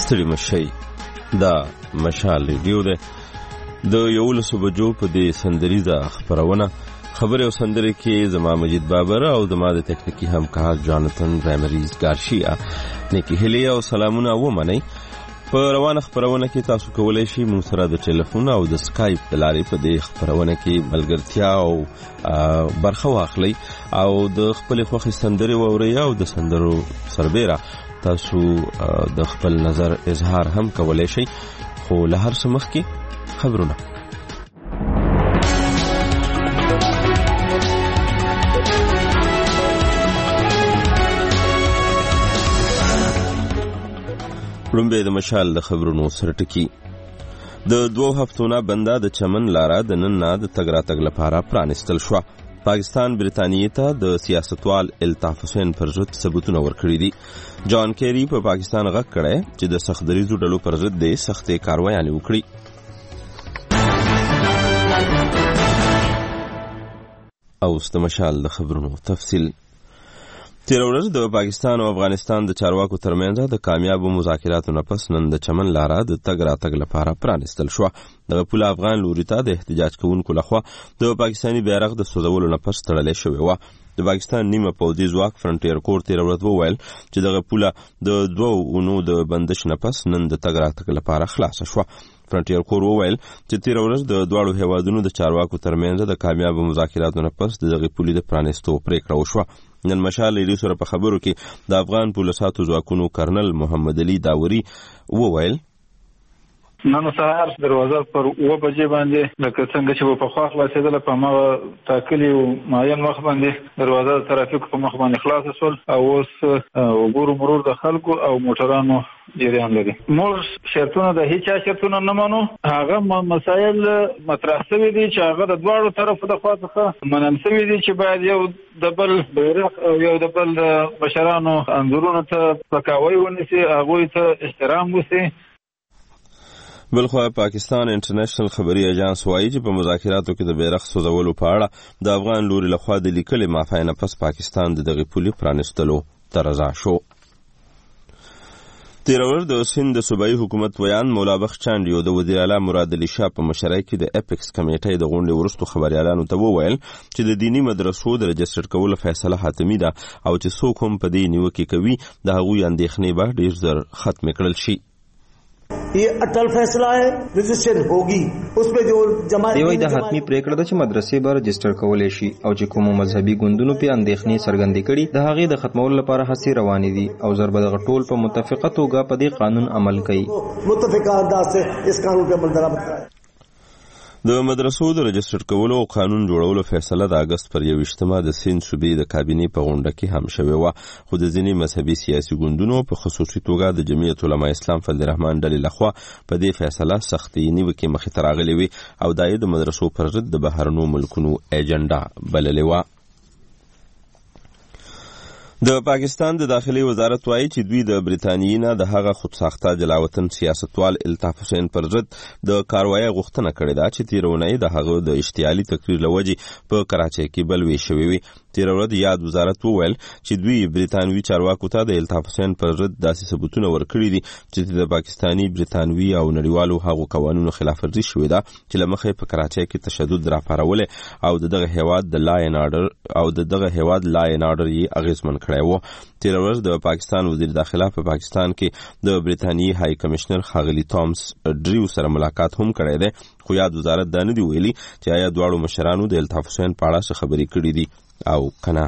ستړي مشئ. دا مشال ریډیو ده. د 11 بجو په دې سندریزه خبرونه خبرې او سندرې کې زما مجید بابر او زما د تکنیکی همکار جانتن رایمریز گارشیا نیکی هلی او سلامونه ومنئ. په روانه خبرونه کې تاسو کولای شئ موږ سره د ټلیفون او د سکایپ د لارې په دې خبرونه کې ملګرتیا او برخه واخلئ او د خپل خوښې سندرې واورئ او د سندرو سربېره تاسو د خپل نظر اظهار هم کولای شئ. خو له هر څه مخکې خبرونه. لومبه د مشال د خبرونو سره ټکی. د 2 هفتونه بنده د چمن لاره د نن نه د تګ راتګ لپاره پرانستل شو. پاکستان بریتانیې ته د سیاستوال الطاف حسین پر ضد ثبوتونه ورکړي دي. جان کیری په پاکستان غږ کړی چې د سخت دریزو ډلو پر ضد د سختې کاروایانې وکړي. او د مشال د خبرونو تفصیل. تیر ورځ د پاکستان او افغانستان د چارواکو ترمنځ د کامیابو مذاکراتو نه پس نن د چمن لاره د تګ راتګ لپاره پرانستل شو. دغه پوله افغان لوري ته د احتجاج کوونکو لخوا د پاکستاني بیرغ د سوځولو نه پس تړلې شوې وه. د پاکستان نیمه پوځي ځواک فرنټیر کور تیر ورځ وویل چې دغه پوله د 2 اونو د بندش نه پس نن د تګ راتګ لپاره خلاصه شوه. فرنټیر کور وویل چې تیر ورځ د دواړو هیوادونو د چارواکو ترمنځ د کامیابو مذاکراتو نه پس دغه پولې د پرانستو پریکړه وشوه. نن مشال ریډیو سره په خبرو کې د افغان پولیسو ځواکونو کرنل محمد علي داوري وویل نن سهار دروازه پر 9 بجې باندې لکه څنګه چې په خوا خلاصېدله په ما تاکلی او معین وخت باندې دروازه د ترافیک په مخ باندې خلاص شول او اوس وګورو مرور د خلکو او موټرانو جریان لري. موږ شرطونه د هیڅ شرطونه نه مانو. هغه مسایل مطرح شوي دي چې هغه د دواړو طرفو د خوا څخه منل شوي دي چې باید یو د بل بیرغ او یو د بل بشرانو انځورونو ته پکاوی ونیسي، هغوی ته احترام وسي. بلخوا پاکستان انټرنیشنل خبري اژانس وایي چې په مذاکراتو کې د بیرغ سوځولو په اړه د افغان لوري لخوا د لیکلې معافی نه پس پاکستان د دغه پولې پرانستلو ته رضا شو. تیر ورځ د سند د صوبایي حکومت ویان مولا بخش چانډیو د وزیر اعلی مراد علي شاه په مشرۍ کې د اپیکس کمیټې د غونډې وروسته خبريالانو ته وویل چې د دینی مدرسو د رجستر کولو فیصله حتمی ده او چې څوک هم په دې نیوکه کوي د هغوی اندېښنې به ډېر ژر ختم کړل شي. ये अटल फैसला है, रजिस्ट्रेशन होगी उसमें जो जमात دی وای د حتمی پریکړه ده چې مدرسې به رجستر کولې شي او چې کوم مذهبي ګوندونو په اندېښنې څرګندې کړي د هغې د ختمولو لپاره هڅې روانې دي او ضرب د غټول په متفقه توګه په دې قانون عمل کوي. متفقه انداز سے اس قانون په عمل درآمد کړي. د مدرسو د رجستر کولو او قانون جوړولو فیصله د اگست پر 21 د سند صوبې د کابینې په غونډه کې هم شوې وه. خو د ځینې مذهبي سیاسي ګوندونو په خصوصي توګه د جمعیت علماء اسلام فضل الرحمن ډلې لخوا په دې فیصله سختې نیوکې مخې ته راغلې وې او دا یې د مدرسو پر ضد د بهرنیو ملکونو ایجنډا بللې وه. د پاکستان د داخلي وزارت وایي چې دوی د بریتانیې نه د هغه خودساخته جلاوطن سیاستوال الطاف حسین پر ضد د کاروایی غوښتنه کړې ده چې تیر اونۍ د هغه د اشتعالي تقریر له وجې په کراچۍ کې بلوي شوې وي. تیر ورځ یاد وزارت وویل چې دوی بریتانوي چارواکو ته د الطاف حسین پر ضد داسې ثبوتونه ورکړي دي چې د پاکستاني برتانوي او نړیوالو هغو قوانینو خلاف ورزي شوې ده چې له مخې په کراچۍ کې تشدد راپارولې او دغه هیواد د لاین آرډر یې اغیزمن کړی و. تیر ورځ د پاکستان وزیر داخله په پاکستان کې د برتانیې های کمشنر ښاغلي تامس ډریو سره ملاقات هم کړی دی. خو یاد وزارت دا نه دی ویلي چې آیا دواړو مشرانو د الطاف حسین په اړه څه خبرې کړې دي او کنه.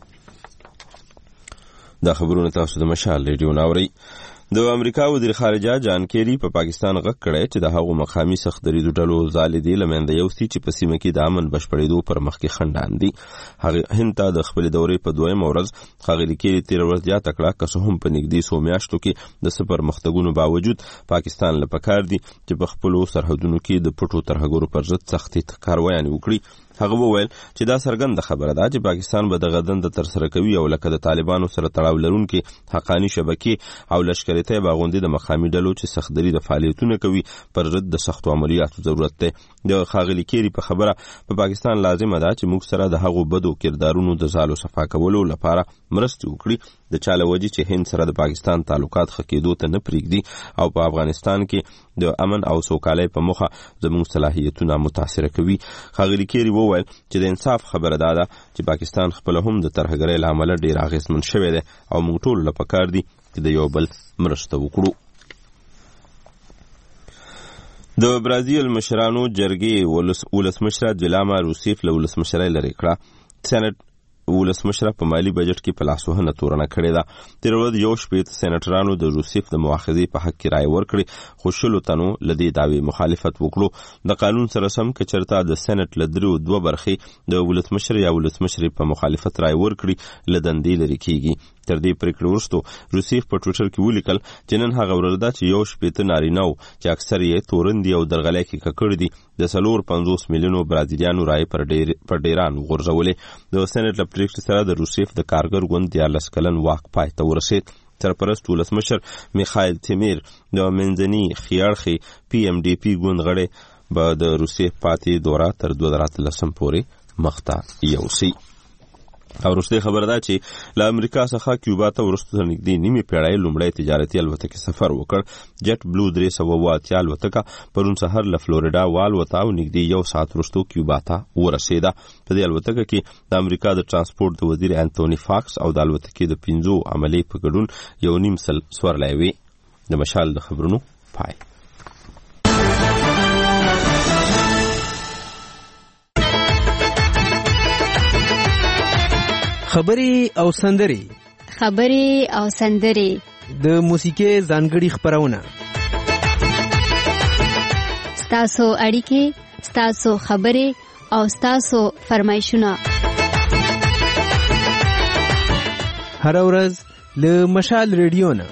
دا خبرونه تاسو د مشال ریډیو ناوري. د امریکا وزیر خارجه جان کیری په پاکستان غږ کړی چې د هغو مقامي سخت دریزو ډلو ځالې دې له منځه یوسي چې په سیمه کې د امن بشپړېدو پر مخ کې خنډان دي. هغه هند ته د خپلې دورې په 2مه ورځ ښاغلي کیری تیر ورځ زیاته کړه که څه هم په نږدې 100 میاشتو کې د څه پرمختګونو باوجود پاکستان له پکار دي چې په خپلو سرحدونو کې د پټو ترهګرو پر ضد سختې کاروایانې وکړي. هغه وویل چې دا څرګنده خبره ده چې پاکستان به دغه دنده ترسره کوي او لکه د طالبانو سره تړاو لرونکي حقاني شبکې او لشکري طیبه غوندې د مقامي ډلو چې سختدري د فعالیتونه کوي پر ضد د سختو عملیاتو ضرورت دی. د ښاغلي کیری په خبره په پاکستان لازمه ده چې موږ سره د هغو بدو کردارونو د زالو صفا کولو لپاره مرستې وکړي. د چا له وجې چې هند سره د پاکستان تعلقات ښه کېدو ته نه پرېږدي او په افغانستان کې د امن او سوکالۍ په موخه زموږ صلاحیتونه متاثره کوي. ښاغلي کیری وویل چې د انصاف خبره دا ده چې پاکستان خپله هم د ترهګرۍ له امله ډېر اغېزمن شوی دی او موږ ټولو له پکار دي چې د یو بل مرسته وکړو. د برازیل مشرانو جرګې ولسمشره دیلاما روسیف له ولسمشرۍ لرې کړه. سېنټ ولسمشره په مالي بجټ کې په لاسوهنه تورنه کړې ده. تېره ورځ 1 سېنټرانو د روسیف د مؤاخذې په حق کې رایه ورکړې، خو 100 تنو له دې دعوې مخالفت وکړو. د قانون سره سم که چېرته د سېنټ له 2 برخې د ولسمشر یا ولسمشرې په مخالفت رایه ورکړي، له دندې لرې کېږي. تر دې پرېکړې وروسته روسیف په ټویټر کې ولیکل چې نن هغه ورځ ده چې 1 نارینه وو چې اکثر یې تورندي او درغلۍ کې ککړ دي د 450 میلیونو برازیلیانو رایې پر ډیران وغورځولې. د سېنټ له پرېکړې سره د روسیف د کارګر ګوند 14 کلن واک پای ته ورسېد. سرپرست ولسمشر میخایل تیمیر د منځني ښي PMDP ګوند غړی به د روسیف پاتې دوره تر 2013 پورې مخته یوسي. او وروستۍ خبره ده چې له امریکا څخه کیوبا ته وروسته تر نږدې نیمې پېړۍ لومړی تجارتي الوتکې سفر وکړ. جټ بلو 380 الوتکه پرون سهار له فلوریډا والوته او نږدې 1 ساعت وروسته کیوبا ته ورسېده. په دې الوتکه کې د امریکا د ترانسپورټ د وزیر انتوني فاکس او د الوتکې د 5 عملې په ګډون 1.5 سل سورلی وي. د مشال د خبرونو پای. خبرې او سندرې د موسیقۍ ځانګړي خپرونه، ستاسو اړیکې، ستاسو خبرې او ستاسو فرمایشونه هر ورځ له مشال ریډیو نه.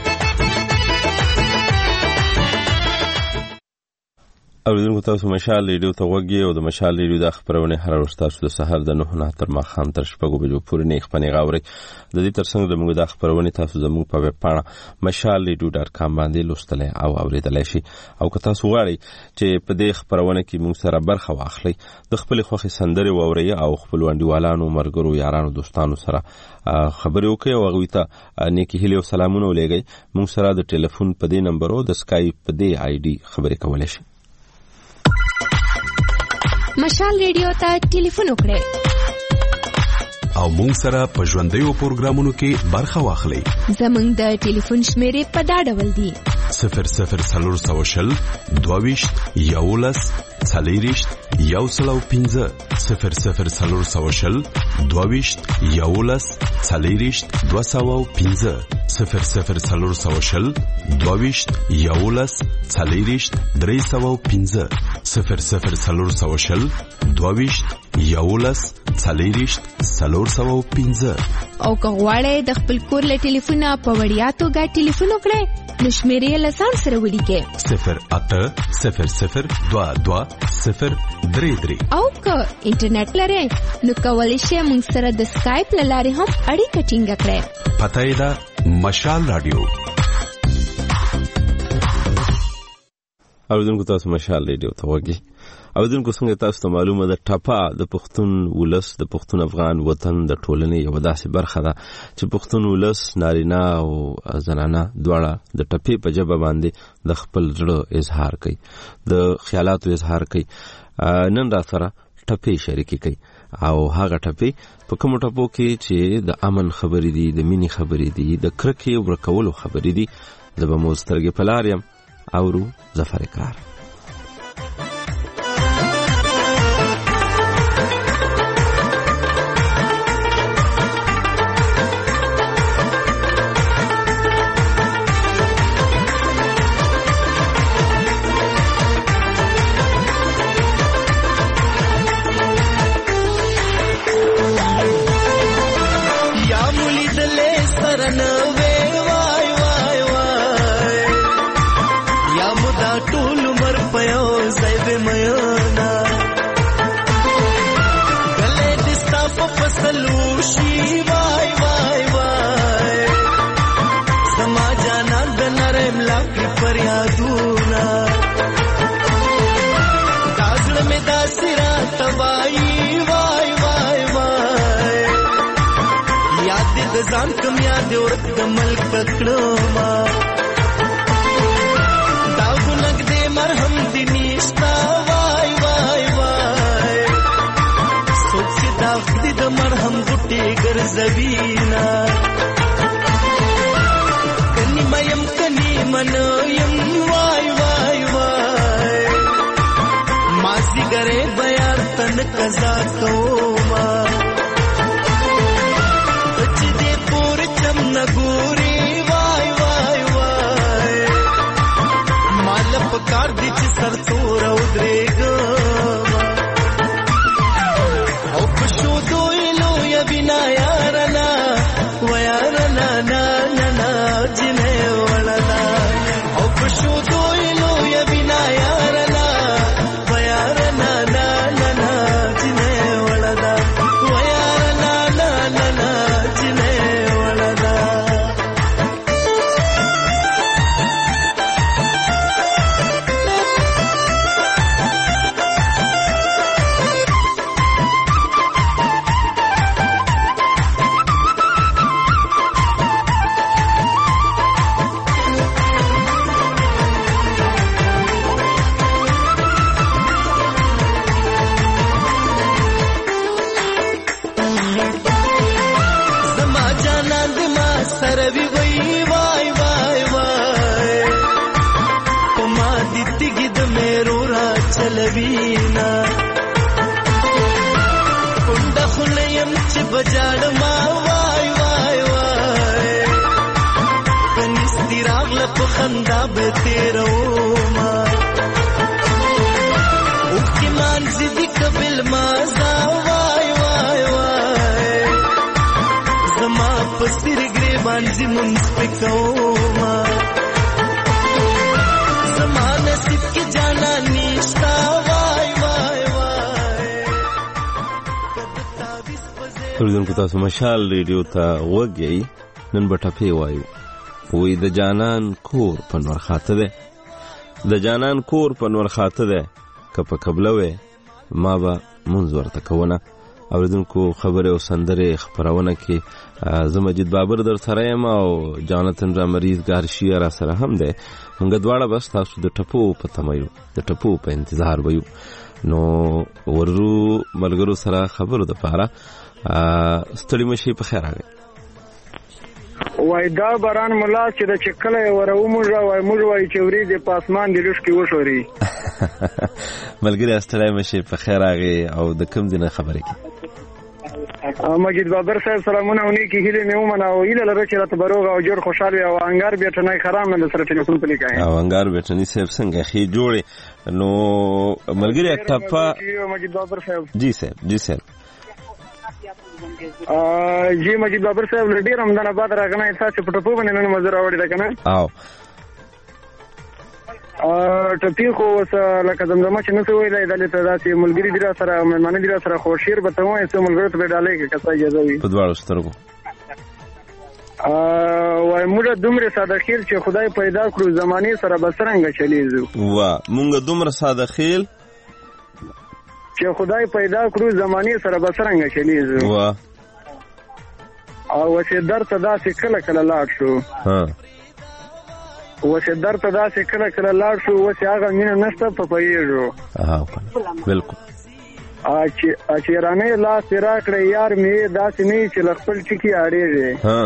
اوریدونکو تاسو مشال ریډیو ته غوږ یې او د مشال ریډیو د خپرونې هر ورځ تاسو د سهار د 9 تر ماښام تر 6 بجو پورې نه خپنې غاوري. د دې ترڅنګ د موږ د خپرونې تاسو زموږ په ویب پاڼه mashalradio.com باندې لوستلای او اوریدلای شي. او که تاسو غواړئ چې په دې خپرونه کې موږ سره برخه واخلئ، د خپل خوښي سندرې واورئ او خپل وانډیوالانو، مرګرو، یارانو، دوستانو سره خبرې وکړئ او هغوی ته نیکې هیلې او سلامونه ولېږئ. موږ سره د ټلیفون په دې نمبر او د سکایپ په دې ID خبرې کولی شئ. مشال ریډیو ته ټلیفون وکړئ او مونږ سره په ژوندیو پروګرامونو کې برخه واخلئ. زمونږ د ټلیفون شمیرې په دا ډول دي: 0040 22 11 40 105 0040 22 11 40 205 0040 22 11 40 305 0040 22 11 40 305. او که غواړئ د خپل کور له ټلیفونه په وړیا توګه ټلیفون وکړئ، نو شمیرې له ځان سره ولیکئ 080022 او که انټرنیټ لرئ نو کولی شئ موږ سره د سکایپ له لارې هم اړیکه ټینګه کړئ. پته یې ده مشال رادیو. اوریدونکو تاسو مشال ریډیو ته غوږ یې. اوریدونکو څنګه تاسو ته معلومه ده ټپه د پښتون ولس د پښتون افغان وطن د ټولنې یو داسې برخه ده چې پښتون ولس نارینه او زنانه دواړه د ټپې په ژبه باندې د خپل زړه اظهار کوي، د خیالاتو اظهار کوي. نن را سره ټپې شریکې کوي او هغه ټپې په کومو ټپو کې چې د امن خبرې دي، د مینې خبرې دي، د کرکې ورکولو خبرې دي. زه به مو سترګې په لار یم. اورو ظفر اقرار. د ځان کم یاد ورک د ملک کړما دا ګنګ دې مرهم دې نشتا وای وای وای سوچ دا دې د مرهم ګټي ګرځوینا کني میم کني منیم وای وای وای مازی ګره بیار تن قضا کوما نګوري وای وای وای مال پکار دي چې سر تور او درېګم او پښو دوی لو یا بنا یارنا و یارنا نا نا نا جنه ولدا او پښو دوی لو یا بنا یارنا و یارنا نا نا نا جنه ولدا و یارنا نا نا نا جنه سروي وای وای وای وای پما دتګي د مېرو را چلوینا کند خلیم چې بجاړ ما وای وای وای کنيستي راغله په خندا به تیرو ما او کی مان زدي قبل ما زا وای وای وای زما پستر باندې مونږ پکوما زمانه سید کی جانا نشتا وای وای وای اوریدونکو تاسو مشال ریډیو ته وګورئ نن بټپې وایو وې د جانان کور پنور خاطه ده د جانان کور پنور خاطه ده کپ قبلوي ما به مونږ ورته کوونه اوریدونکو خبره او سندره خبرونه کې زه مجید بابر در سره یم او جانتن را مریض ګارشیا را سره هم ده موږ دواړه بس تاسو د ټپو په تمایو د ټپو په انتظار وایو نو ورو ملګرو سره خبرو د پاره ستړي مشي په خیر راغی وای دا باران ملا چې د چکلې ورو موږ وای موږ وای چې ورې د پاسمان د لښ کې وشوري ملګری ستړي مشي په خیر راغی او د کوم دینه خبرې کی مجید بابر صاحب سلامونه ونی کی هله مې ومنه او اله لره چې راته بروغ او جوړ خوشاله او انګار بیٹنای خرام نه سره ټلیفون پلی کای او انګار بیٹنی صاحب څنګه خې جوړې نو ملګری ټپا مجید بابر صاحب جی صاحب جی مجید بابر صاحب لډی رمضان آباد راغنه تاسو په ټپو باندې نن مزر اوري دا کنه او ټپی خو لکه زمزمه چې نسو ویلای دلته داسې ملګری دی سره مېلمانه دی سره خو شیر به ته وایې چې ملګری ته ډالې کې کسا اجازه وي په دواړو سترګو وای موږ دومره ساده خیل چې خدای پیدا کړو زمانه سره بسرنګ چلیږو وا موږ دومره ساده خیل چې خدای پیدا کړو زمانه سره بسرنګ چلیږو وا او چې درته داسې کله کله لاړ شو ها وسه درته داسې کله کله لاړ شو وسه هغه مینه نشته په پېژو بالکل چې رانه لاس راکړې یار مې داسې نه چې خپل ټکی اړېږي ها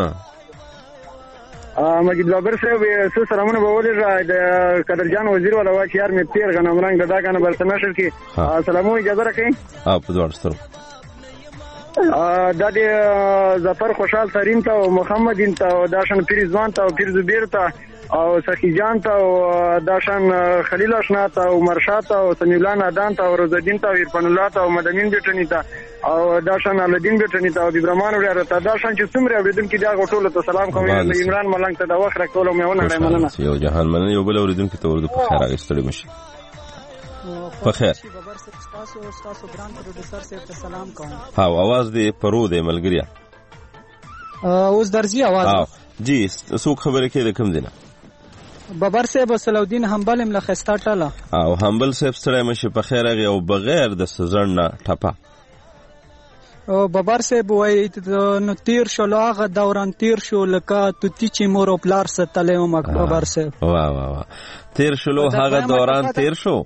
مجید بابر صاحب سلامونه به ولې د قدرجان وزیر ولا واچ یار مې تیر غنم رنگ دا کنه برته نشر کې سلامو اجازه راکړئ په دوړ سترو دا د ظفر خوشحال ترین ته او محمد ان ته او داشن پیرزوان ته او پیر زبیر ته او سخی جان ته او داشن خلیل اشنا ته او مرشاد ته او سمیلان ادان ته او روزدین ته او عرفان الله ته او مدنین بیٹنی ته او داشن الدین بیٹنی ته او ابراهیم ورته ته داشن چې څومره اوریدون کې دا غټول ته سلام کوم عمران ملنګ ته دا وخت راکول مې ونه مننه یو جهان مننه یو بل اوریدون کې ته ورته په خیر راغستړي مشي په خیر تاسو ګران پروډوسر صاحب ته سلام کوم ها आवाज دې پرو دې ملګریا اوس درځي आवाज جی څوک خبره کې کوم دینه بابر صاحب صلاح حنبل ملخستا ټاله او حنبل صاحب سره مشه په خیر راغی او بغیر د سزړ نه ټپه بابر صاحب وایي نو تیر شو هغه دوران تیر شو لکه توتی چې مور او پلار ستلې وم بابر صاحب. واه واه واه تیر شلو هغه دوران تیر شو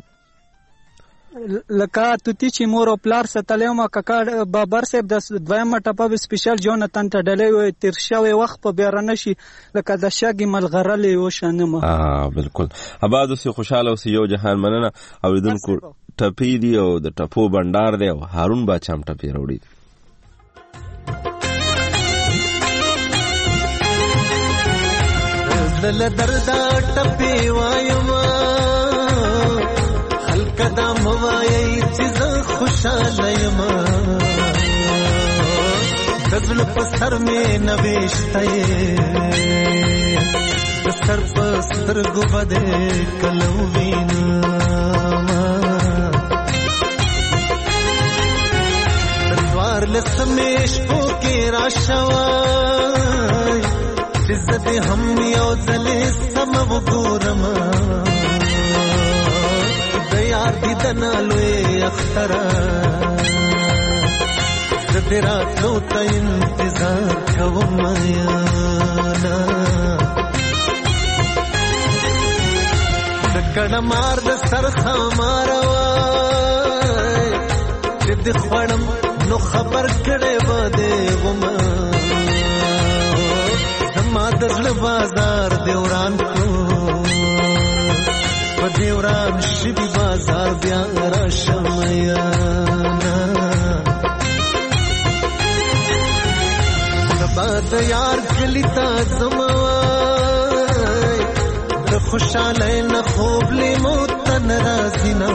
لکه توتی چې مور او پلار ستلې وم کاکا بابر صاحب د دویمه ټپه به سپیشل جونتن ته ډلې وي تیر شوی وخت په بیرنه شي لکه د شګي ملغرلې وشنه. بالکل آباد اوسې خوشاله اوسې یو جهان مننه. اوریدونکو ټپې دي او د ټپو بندار دی او هارون باچا هم ټپې راوړي. دل دردا ټپې وایم خلک دا موایي چې زه خوشاله یم د زړه په سر مې نوشته یې د سر په سترګو به دې کله ووینم د څوارلس مې شپو کې راشوی چې زه دې هم یو ځلې سمه وګورم د یار دیدنه لوی اختره زه دې راتلو ته انتظار کوم یاره د کڼه مار د سر خاماره وای چې دې خوړم نو خبر کړی به دې ومه زما د زړه بازار دې وران کړو په دې وران شوي بازار بیا راشم یاره سبا د یار کلي ته ځم وای د خوشحالۍ نه خوب لیمو ته نه راځي نه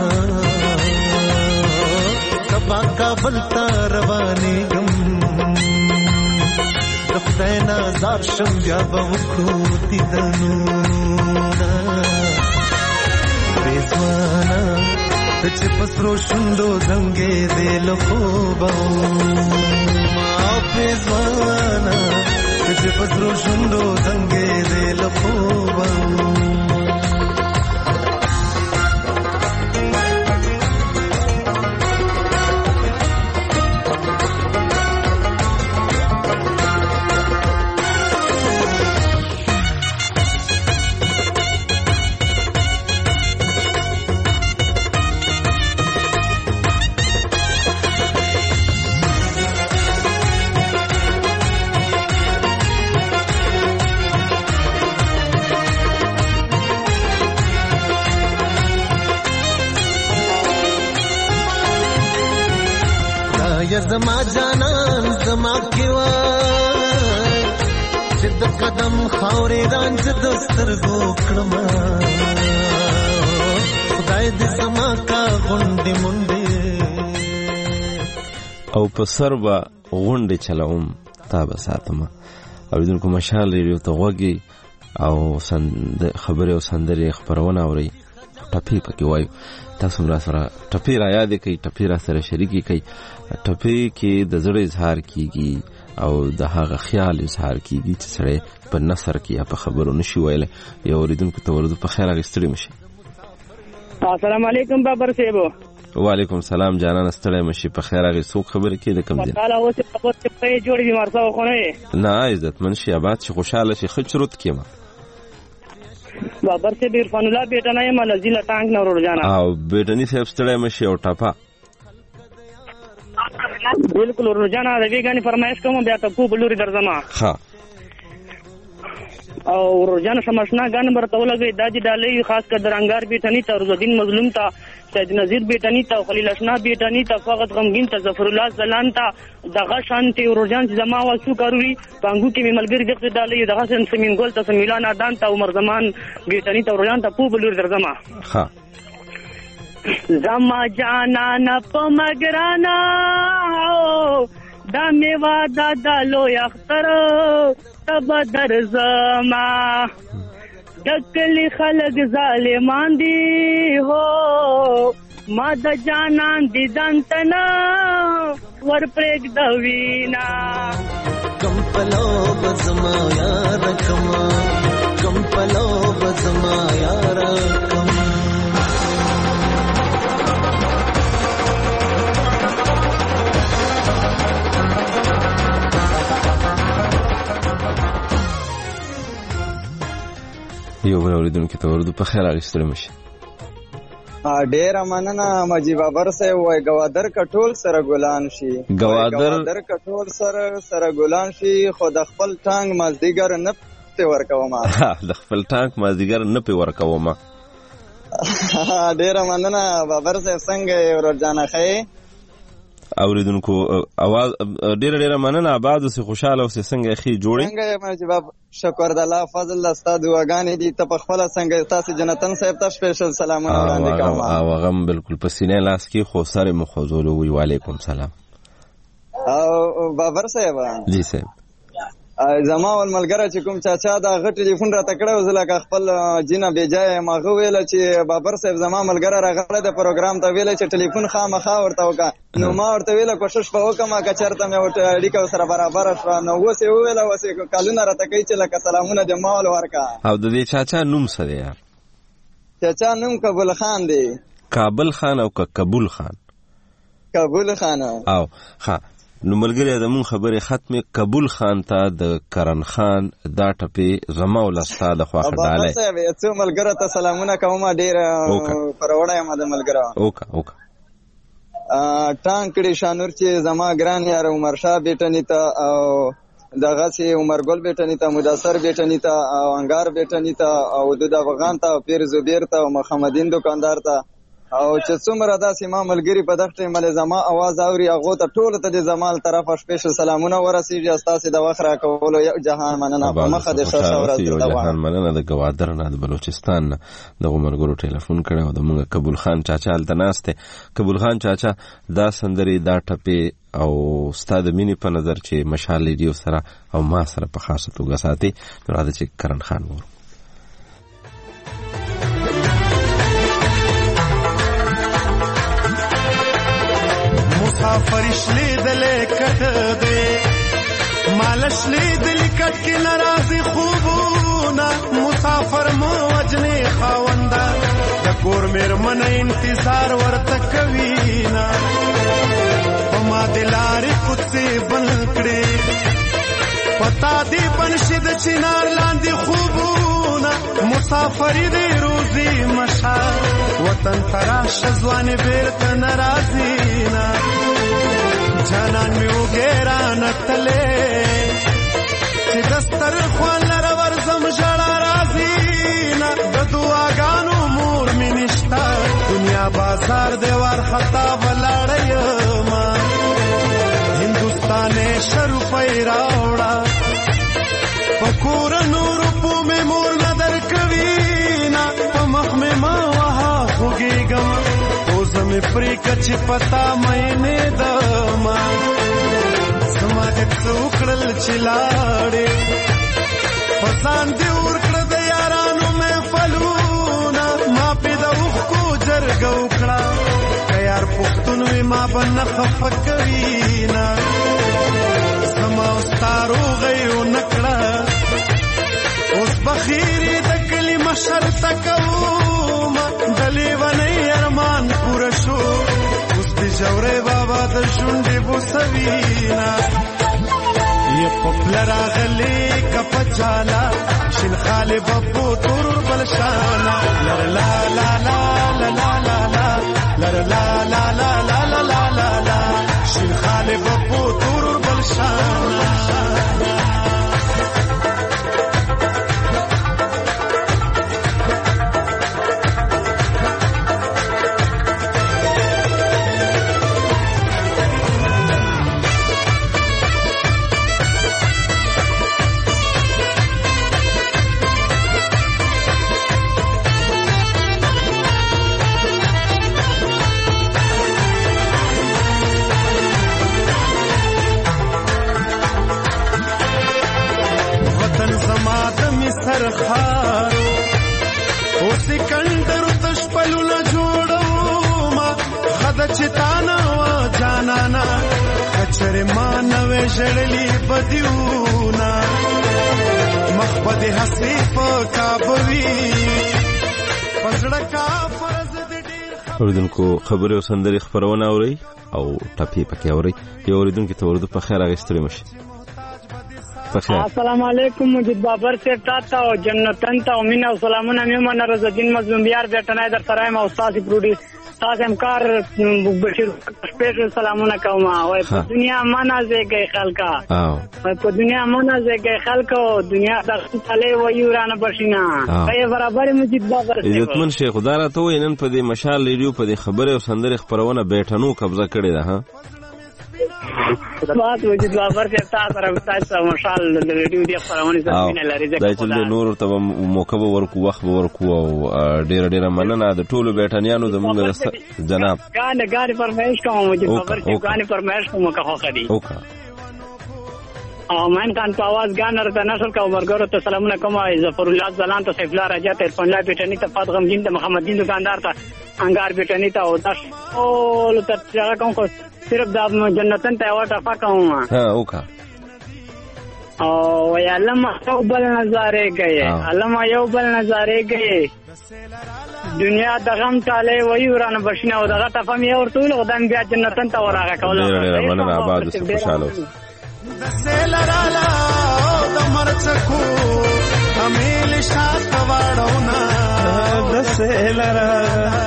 سبا کابل ته روانېږم د خدای نازار شم بیا به وکړو دیدنونه پریزوانا ته چې په سرو شونډو زنګېدې له خوبه پریزوانا ته چې په سرو شونډو زنګېدې له خوبه زما جانان زما کیوای چې د قدم خاورې رانج د سترګو کړم خدای دې زما کا غونډې منډې او په سر به غونډې چلوم تا به ساتمه. اوریدونکو مشال ریډیو ته غوږی او خبرې او سندرې خپرونه اورئ ټپې پکې وایو. تاسو هم را سره ټپې را یادې کوي ټپې را سره شریکې کوي. ټپې کې د زړه اظهار کیږي او د هغه خیال اظهار کیږي چې سړی په نثر کې یا په خبرو نشي ویلی. یو اوریدونکو ته ورځو په خیر هغې ستړي مشي. السلام علیکم بابر صاحب. وعلیکم سلام جانان ستړی مشي په خیر هغې څوک خبرې کوي د کوم ځای؟ نه عزتمند شي آباد شي خوشحاله شي ښه چروت کېمه بابر صاحب عرفان الله بیٹنه یم لذیله ټانک نه ورور جانا او بیٹنی صاحب ستړی مشي او ټپه بالکل ورور جانا د ویګانی فرمایش کوم بیا ته کو بلوري درځما ها او ورور جانا سمشنا غان برته ولګي داجی ډالې خاص کر درنګار بیٹنی ته رزدین مظلوم ته سید نذیر بیٹنی ته خلیل اشنا بیٹنی ته فقط غمگین ته ظفر الله زلان ته دغه شانتي ورور جان زما واسو کاروي پانګو کې ملګری دغه ډالې دغه سن سمین ګول ته سمیلان ادان ته عمر زمان بیٹنی ته ورور جان ته کو بلوري درځما ها زما جانا نه پمګرانا دا میوا دا دالو یختر تب درزما دکلی خلق ظالمان دی هو ما د جانان دی دانتنا ور پرېګ دوینا کم پلو بزما یار کما کم پلو بزما یار کما یو بل اوریدونکي ته اردو په خیر اخیستلی مشي. ډیره مننه مجیب بابر صاحب. وای ګوادر کټول سره ګلان شي، ګوادر کټول سره ګلان شي، خو د خپل ټانګ مازدیګر نه پې ورکوم. د خپل ټانګ مازدیګر نه پې ورکوم. ډیره مننه بابر صاحب. څنګه یې ورځانه ښه اوریدونکو اواز ډیره مننه. آباد اوسې، خوشاله اوسې، څنګه یې ښې جوړې؟ څنګه یې مجیب باب؟ شکر د الله فضل ده، ستا دعاګانې دي. ته په خپله څنګه؟ تاسې جنتن صاحب ته سپیشل سلامونه وړاندې کوم. او هغه هم بلکل په سینې لاس کې خو سر یې مخوځولو وي. وعلیکم سلام. او بابر صاحب جی صاحب، زما ول ملګری چې کوم چاچا دا غټ ټلیفون راته کړی و، زه لکه خپل جینه بې ځایه یم. هغه ویله چې بابر صاحب زما ملګری راغلی د پروګرام ته، ویله چې ټلیفون خامخا ورته وکړه. نو ما ورته ویله کوشش به وکړم که چېرته مې ورته اړیکه ورسره برابره شوه. نو اوس یې وویله، اوس یې کالونه راته کوي چې لکه سلامونه دې ما ول ورکړه. او د دې چاچا نوم څه دی یار؟ چاچا نوم کابل خان دی. کابل خان او که کبول خان؟ کابل خان. او ښه، نو ملګری زمون خبرې ختمې. کبول خان ته د کرن خان دا ټپې زما ولستا د خواخه ډاله څو ملګرو ته سلامونه کوم. ډېر پروړی یم د ملګرو. اوکه ټانګ کړي شانور چې زما ګران یار عمر شاه بیټني ته، او دغسې عمر ګل بیټني ته، مدثر بیټني ته، او انګار بیټني ته، او دود افغان ته، او پیر زبیر ته، او محمدین دکاندار ته، او چې څومره داسې ما ملګري په دغه ټیم باندې زما اواز اوري، هغو ته ټولو ته د زما له طرفه سپیشل سلامونه ورسېږي. ستاسې د وخت راکولو یو جهان مننه. په مخه د ښه ورځ یو جهان مننه. د ګوادر نه، د بلوچستان نه دغو ملګرو ټلیفون کړی او د موږ کبول خان چاچا هلته ناست دی. کبول خان چاچا دا سندرې، دا ټپې او ستا د مینې په نظر چې مشال لیډیو سره او ما سره په خاصه توګه ساتي، نو راځه چې کرن خان وورو. مسافرش لیدلې کټ دې، مالش لیدلې کټ کې ناراضي خوبونه، مسافر مو وجنې خاونده، د کور مېرمن انتظار ورته کوي نه، په ما د لارې کوڅې بند کړې، پتا دې بنشي د چنار لاندې خوبونه، مسافري دې روزي مشال وطن تراشه ځوانې بیرته ناراضي نه، جانان می وګیرا نتلې چې دستر خوان لره ورزم ژړا راځي نه، د دعاګانو مور می نشته، دنیا بازار دیوار خطا ولاړ ما، هندوستان شروفی راوړه، پکور نور په می مور نظر کوي نه، په مخ می ما وها خوږیږم، اوس می پرې کچ پتا مې نه دما، سماج څوکړل چلاړې، پسان دی ورکړه د یارانو مې فلونه، ما په دوخ کو جرګو کړه، یار پښتون وی ما بنه خفقوي نه، سما استارو غيو نکړه، اوس بخیری د کلی مشر تکوم، دلی ونی ارمان پورا شو، اوس دی جوړې بابا د شونډې بوسوینا، ی پپلرا غلی کپچالا، شین خاله بپو تور بلشانا، لا لا لا لا لا لا لا لا لا لا لا لا لا لا لا لا، شین خاله بپو تور بلشانا. سرخارو او سکندر تشپلونه جوړو ما، خد چتانا و جانانا، کچر ما نوې جړلی بدیونا، مخبد حسیف کابوی پزړه کا فرض دې ډیر. اوریدونکو خبرې او سندرې خبرونه اوري او ټپې پکې اوري. یو اوریدونکو ته ورته په خیر اغستري مشي. السلام علیکم مجید بابر سے تا او جنتن تا امین او سلامونه میمن رضا الدین مظلوم یار بیٹنای در سرایم او استاد پروډوس تاسو همکار بشیر سپیشل سلامونه کوم او په دنیا منازه گئی خلکا په دنیا منازه گئی خلکو دنیا د خپلې ویورانه بشینا ای برابر مجید بابر عزتمن شیخ خدای ته وینن په دې مشال ریډیو په دې خبره او سندره خبرونه بیٹنو قبضه کړی ده ها بات مجید بابر سے تاسو مشال د ریډیو دی خبرونه زمينه لري دا چې نور ته موقع ورکو وخت ورکو او ډیر مننه د ټولو بیٹنیانو زموږ جناب غانې فرمایش کوم مجید بابر سے غانې فرمایش کوم که خو خدي او من کان په आवाज غانر ته نشر کا عمرګرو ته سلامونه کوم ظفر الله زلان ته سیف الله رجا ته عرفان الله بیٹنی ته فاطمه غمجین ته محمد دین دکاندار ته انګار بیٹنی ته او داش اول ته څنګه کوم کو صرف د جنتن ته وټه فکاوم اوکا او یا علامه یو بل نظاره گئے علامه یو بل نظاره گئے دنیا د غم تاله وی ورانه بشنه او دغه تفهم یې ورته لغدان بیا جنتن ته وراغه کوله مننه آباد اوسه خوشاله اوسه د سیلرالا د مرڅکو امیل شاک واړونا د سیلرالا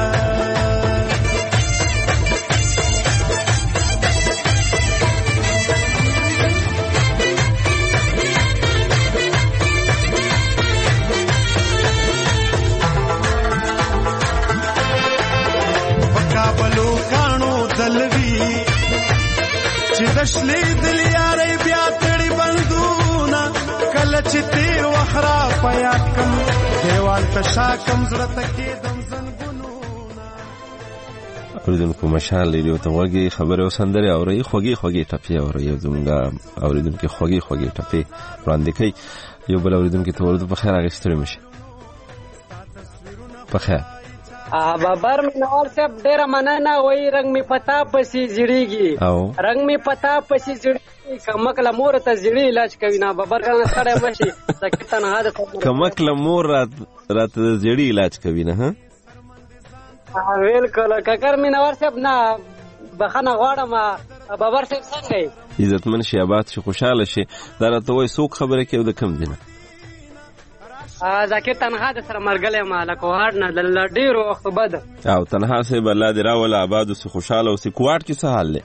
بلو کانو دلوی چې دشلی دل یارې بیا تړي بندونه کله چې تیر وخرا پیا کم دیوال تشا کم زړه تکي دم زنګونونه اوریدونکو مشال لري ته وګي خبره وسندري اوري خوږي ټپي اوري زمونږه اوریدونکو خوږي ټپي وړاندې کوي یو بل اوریدونکو ته ورته په خیر اغستري مشي په خیر بابر منوال صاحب ډیره مننه وای رنگ می پتا پسې زړیږي رنگ می پتا پسې زړیږي کمکله مور ته زړی علاج کوي نه بابر کنه سره مشي ځکه تنها ده کمکله مور رات زړی علاج کوي نه ها ویل کله ککر منوال صاحب نه بخنه غواړم بابر صاحب څنګه عزتمن شي آباد شي خوشاله شي دا راته وای څوک خبره کوي د کم دینه ځکه تنها د سره مرګلې ما له کوهاټ نه د ډیرو وخت بعد او تنها سه بل الله دی راول آباد او خوشاله او کوهاټ کې څه حال له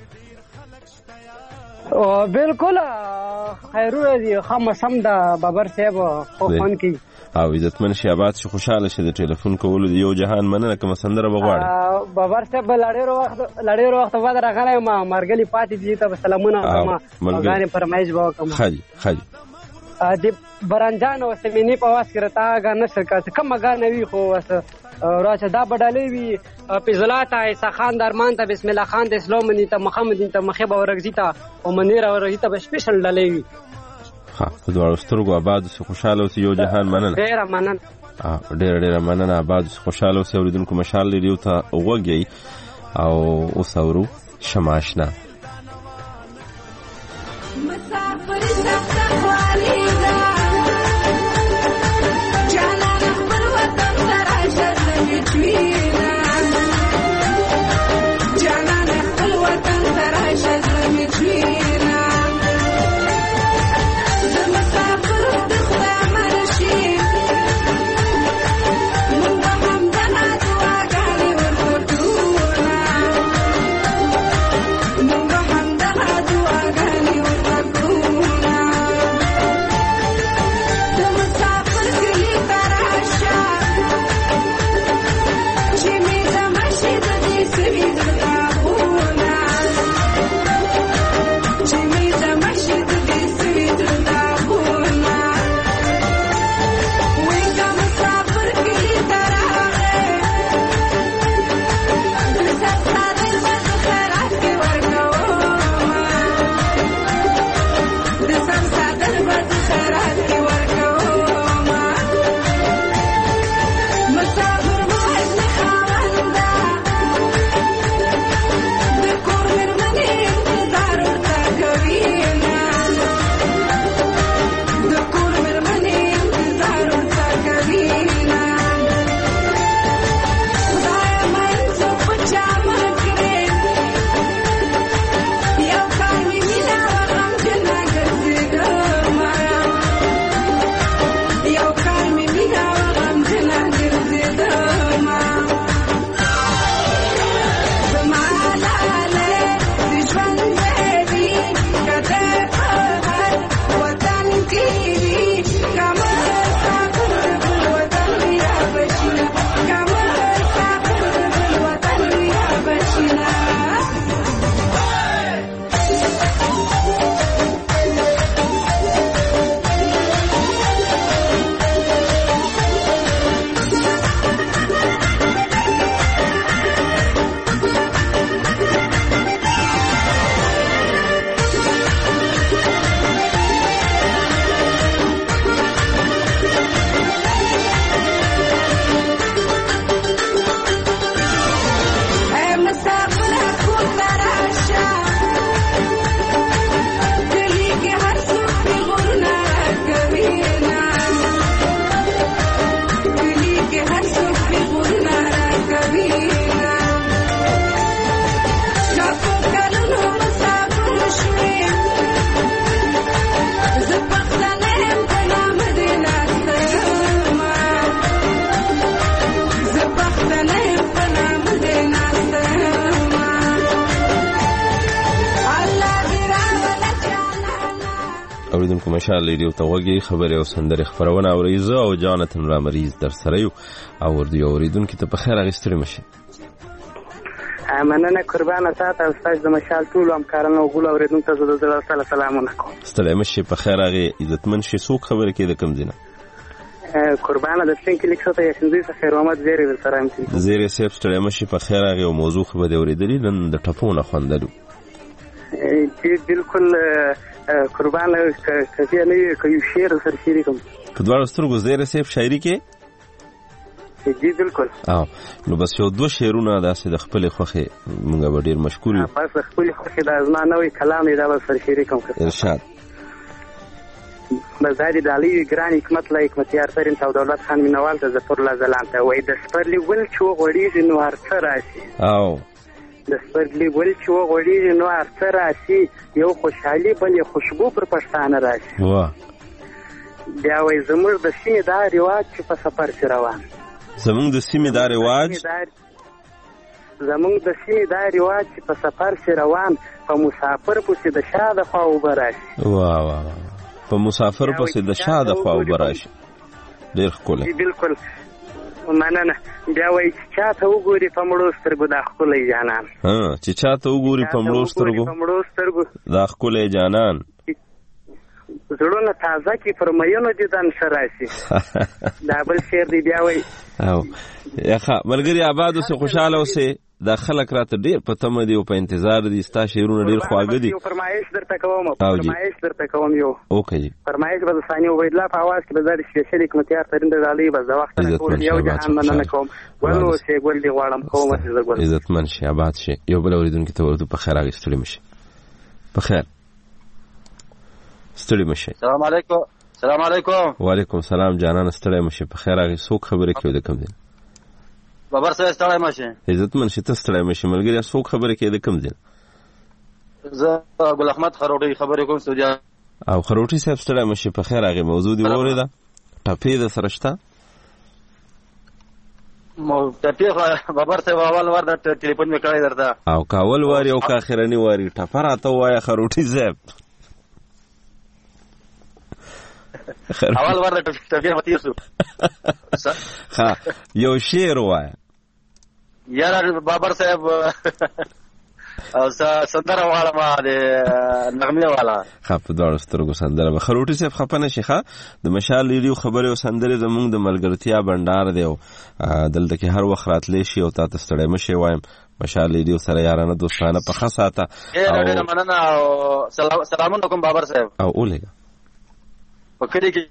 او بالکل خیرو دی خامسم د بابر صاحب خو فون کی او عزتمن شي آباد شي خوشاله شي د ټلیفون کولو یو جهان مننه کوم سندره بغواړي بابر صاحب لړېرو وخت بعد راغلی ما مرګلې پاتې دي ته سلامونه ما غانې فرمایش وکم خاجي د برانجان او سمینی په واس کې رتا غانه شرکت کوم غانه وی خو وس راشه دا بدلې وی پزلات ایسا خان درمان ته بسم الله خان د اسلامنی ته محمدین ته مخبه ورغزی ته او منیر ورغزی ته سپیشل ډلې وی ها په دوه سترګو آباد او خوشاله او یو جهان مننه ډېر مننه آباد او خوشاله او اوریدونکو مشال لري ته وګي او اوسورو شماشنا اوریدونکو مشال ریډیو ته وګورئ خبرې او سندرې خبرونه اورئ زه او جانتن رامریز در سره یو او اوریدونکو ته په خیر اغستری مشه مننه قربانه ساته استاد د مشال ټول همکارانو او ګل اوریدونکو ته زړه سره سلامونه کوم ستړی مشه په خیر اغه عزتمن شي څوک خبرې کې د کم دینه قربانه د سپین کلیک څخه یې څنګه خیر محمد زیری ور سره امتی زیری سیب ستړی مشه په خیر اغه او موضوع خبر دی اوریدلې نن د ټپونه خوندلو چې بالکل قربانه کفي نه کوي شعر سره شعر کوم په دوه سترګو زیری سیب شاعري کې جی بالکل نو بس یو دوه شعرونه داسې د خپل خوخه مونږ ډیر مشکور یو بس خپل خوخه د ازمانوي کلام دی دا سره شعر کوم ارشاد مزادی د علی ګران حکمت لا حکمت یار سرین او دولت خان مینوال ته ظفر الله زلان ته وای د سپرلی ول چو غړي نو هرڅ راشي د سپرلی ول چو غړي نو هرڅ راشي یو خوشحالي بل خوشبو پر پښتانه راشي واه بیا وای زموږ د سیمې دا رواج چې په سفر کې روان زموږ د سیمې دا رواج چې په سفر کې روان په مسافر پسې د شاده خوا وبراشي واه واه په مسافر پسې د شاده خوا وبراشي ډیر ښکلی بالکل مننه بیا وای چې چاته وګوري په مړو سترګو دا ښکلی جانان چې چاته وګوري په مړو سترګو دا ښکلی جانان زړونه تازه کی فرمایونو دي دان شراسي دا بل شعر دی بیا وای یخه ملګری آباد اوسه خوشاله اوسه دا خلک راته ډیر په تمه دي او په انتظار دي ستا شعرونه ډیر خواږه دي فرمایش درته کوم یو اوکې فرمایش به ثاني عبید الله په आवाज کې به زړه سپیشل حکمتیار ترنده علي بس د وخت ټول یو جهان مننه کوم ولو سي ګل دی غواړم کوم چې زګل عزتمن شي آباد شي یو بل اوریدونکو ته ورته په خیر اغستلی مشه په خیر ستړي مشه السلام علیکم وعلیکم السلام جانان ستړي مشه په خیر اغه څوک خبرې کوي د کم دین بابر سره ستړي مشه عزتمن شي ته ستړي مشه ملګری څوک خبرې کوي د کم دین زه ګل احمد خروټي خبرې کوم سوجا او خروټي صاحب ستړي مشه په خیر اغه موضوع دی وریدا ټپې د سرشتہ مو ټپې بابر صاحب اول ور د ټلیفون میکړی درته او کاول واری او کاخرنی واری ټپراته وای خروټي صاحب اول ور ټپې متیر شو ها یو شعر وای یار بابر صاحب او سندره والا ما د نغمه والا خپ دوړ سترګو سندره خروټي صاحب خپنه شيخه د مشال ریډیو خبره او سندره زمونږ د ملګرتیا بندر دی او دلته کې هر وخت راتلې شي او تاسو ستړی مشه وایم مشال ریډیو سره یارانه دوستانه په خاصه او مننه او سلام علیکم بابر صاحب او اولګه وکړي کې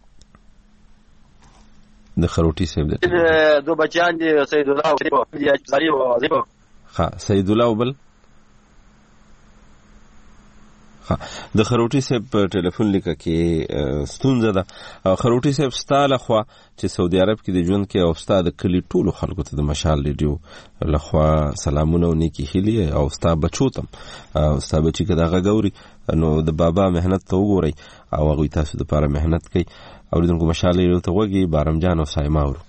د خروټي صاحب دو بچیان دي سید الله او زاری او ها سید الله وبل د خروټي صاحب په ټلیفون لیکه کې ستونزه ده خروټي صاحب ستاله خو چې سعودي عرب کې د ژوند کې او استاد کلی ټولو خلکو ته د مشال ریډیو لخوا سلامونه او نیکی هیلي او استاد بچو تم استاد بچی کې دغه غوري نو د بابا مهنت ته وګورئ او هغه تاسو د لپاره مهنت کوي اوریدونکو مشال ریډیو ته وګورئ بارم جان او سایما ورو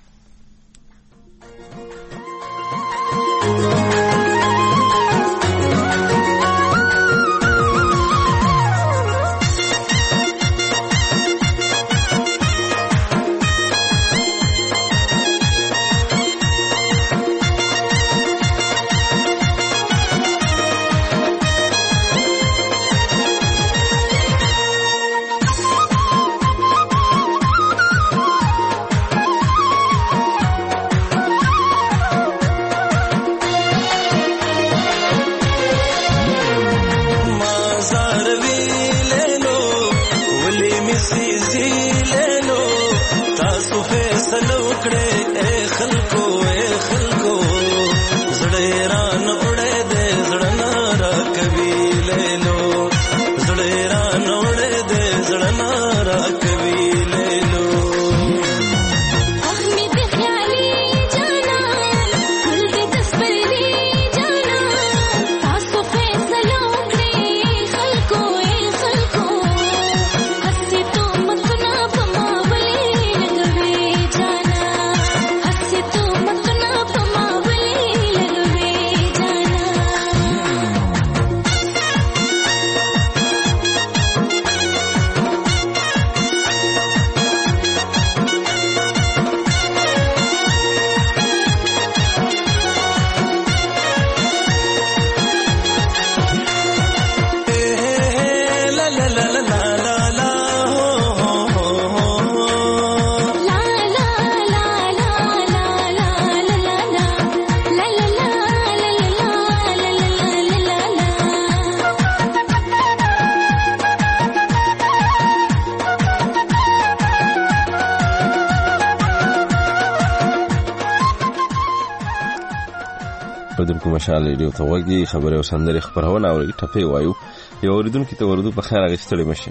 مشال ریډیو ته وګي خبره او سندري خبرونه او ټپي وایو یو اوریدونکو ته ورودو په خیر غشتړې مشه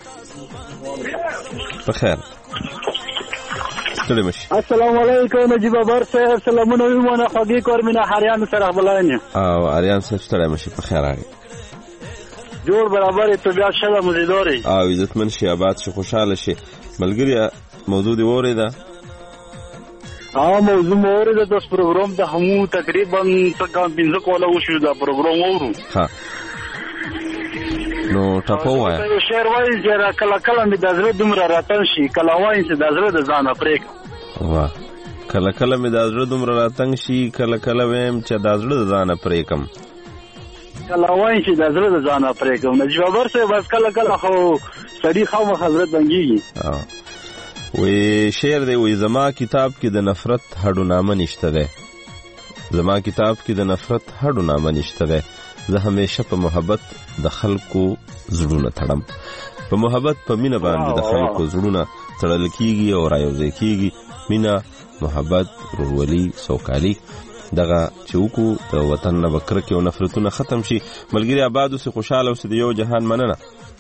په خیر ستړي مشه. السلام علیکم نجیب بابر صاحب سلامونه ویمونه خوږی کورمنه هریان سره بلانه او اریان صاحب ستړي مشه په خیر راغی جوړ برابر طبيعت شله مزیدوري او عزتمن شي آباد شي خوشاله شي ملګری موضوع دی وریدا موضوع مورد د پروګرام د همو تقریبا څنګه 15 کوله وشو دا پروګرام اورو ها نو ټاپو وای شعر وای چې کله کله می د زړه دومره راتن شي کله وای چې د زړه د ځان پرېک وا کله کله می د زړه دومره راتن شي کله کله ویم چې د زړه د ځان پرېکم کله وای چې د زړه د ځان پرېکم نجیب بابر صاحب بس کله کله خو سړی خو حضرت بنګيږي وی شعر دی وی زما کتاب کې د نفرت هډو نامه نشته ده زما کتاب کې د نفرت هډو نامه نشته ده زه همیشه په محبت د خلکو زړونه تړم په محبت په مینه باندې د خلکو زړونه تړل کیږي او رايوځي کیږي مینه محبت ورولي سوکالي دغه چوکو د وطن نه بکر کې او نفرتونه ختم شي ملګری آباد اوسه خوشاله اوسه د یو جهان مننه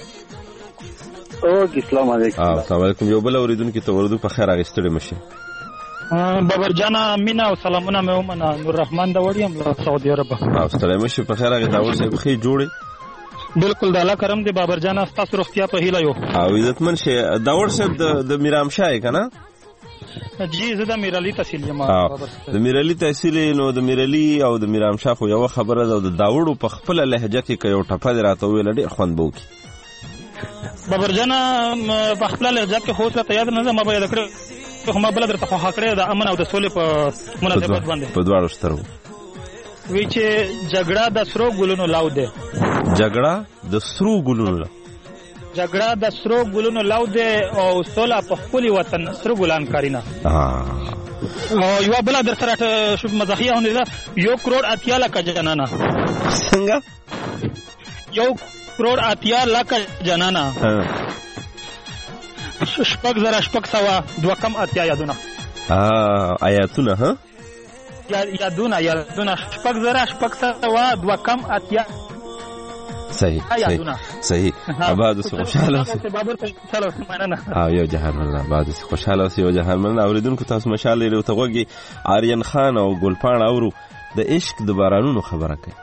او السلام علیکم السلام علیکم یو بل اوریدونکو ته ورودو په خیر اغستړي مشه بابر جانا مینا او سلامونه مې ومنه نور رحمان دا وړم له سعودي عرب او ستړي مشه په خیر اغه داور صاحب خې جوړي بالکل د الله کرم دی بابر جانا تاسو روغتیا په هیله یو او عزتمن شه داور صاحب د میرام شاه کنه جی زه د میرعلی تحصیل یم د میرعلی تحصیل نو د میرعلی او د میرام شاه خو یو خبره ده د داوړو په خپل لهجه کې یو ټپه راته ویل ډیر خوند بوکي بابر جانا په خپل لهجه کې خو ته یاد نه ما به یاد کړ خو ما بل درته خو کړی د امن او د سولې په مناسبت باندې په دواړو سترو وی چې جګړه د سرو ګلونو لاو ده جګړه د سرو ګلونو جګړه د سرو ګلونو لاو ده او سوله په خپل وطن سرو ګلان کارینا او یو بل در سره شوب مزاحیه هونه ده 1 کروڑ 80 لک جنانا څنګه 1 کروڑ 80 لک جنانا شپږ زره شپږ سوا دوه کم 80 یادونه آیاتونه ها یادونه شپږ زره شپږ سوا دوه کم 80 صحیح آباد خوشاله او یو جهان الله آباد خوشاله یو جهان من اوریدونکو تاسو مشاله لري ته وګي آریان خان او ګلپان اورو د عشق د بارانونو خبره کوي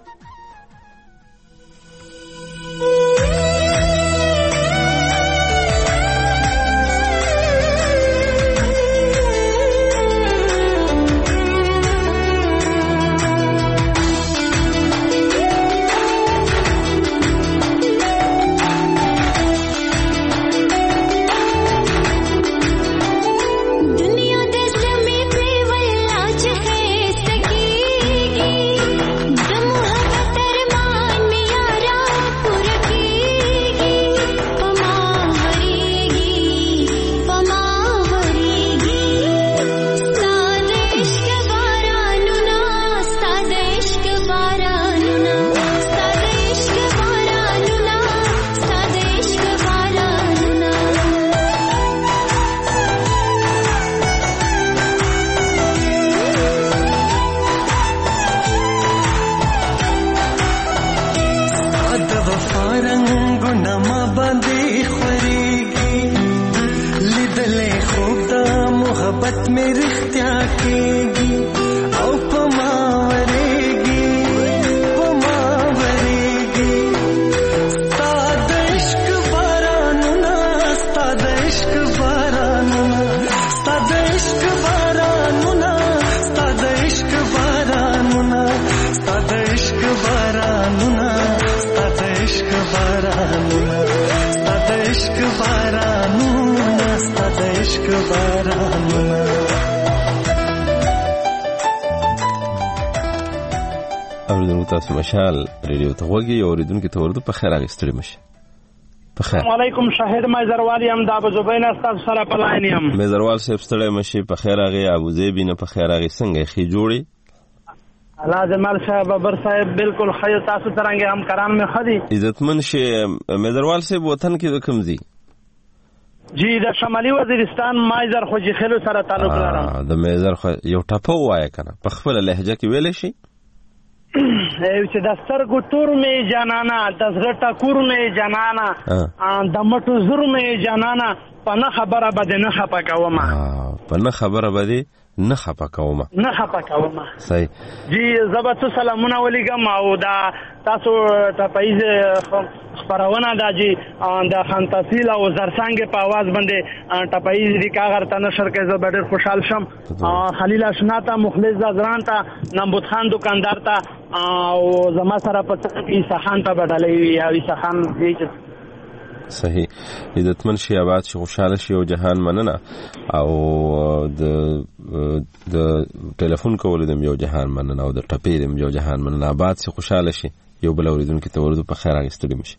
تاسو مشال ریډیو ته وګي او اوریدونکو ته ورته په خیر اغستړي مشه په خیر السلام علیکم شاهد مایزروال یم د ابو زبین استاد سره په لاین یم مایزروال صاحب ستړي مشه په خیر اغه ابو زیب نه په خیر اغه څنګه خي جوړي الله جمال صاحب بابر صاحب بالکل خیر تاسو څنګه هم کرام مې خدي عزتمن شه مایزروال صاحب وطن کې کوم دي جی د شمالي وزیرستان مایزر خوجی خلو سره تعلق لرم د مایزر یو ټاپو وای کنه په خپل لهجه کې ویل شي چې د سترګو تور مې جانانا د زړه ټکور مې جانانا د مټو زور مې جانانا په نه خبره باندې نه خپه کوم په نه خبره باندې نه خپه کوم صحیح جی زبر سلامونه ولیکم او دا تاسو ته پایز خبرونه دا جی د خان تحصیل او زرسنګ په आवाज باندې ټپایز دی کاغر ته نشر کې زه ډېر خوشحال شم خلیل اشنا ته مخلص زران ته نمبود خان دکاندار ته او زما سره په ایسخان ته بدلوي یا ایسخان دی صحیح عزتمن شي آباد شي خوشاله شي او جهان مننه او د ټلیفون کول دم یو جهان مننه او د ټپې دم یو جهان مننه آباد شي خوشاله شي یو بل اوریدونکو ته ورته په خیر راغستلی مشي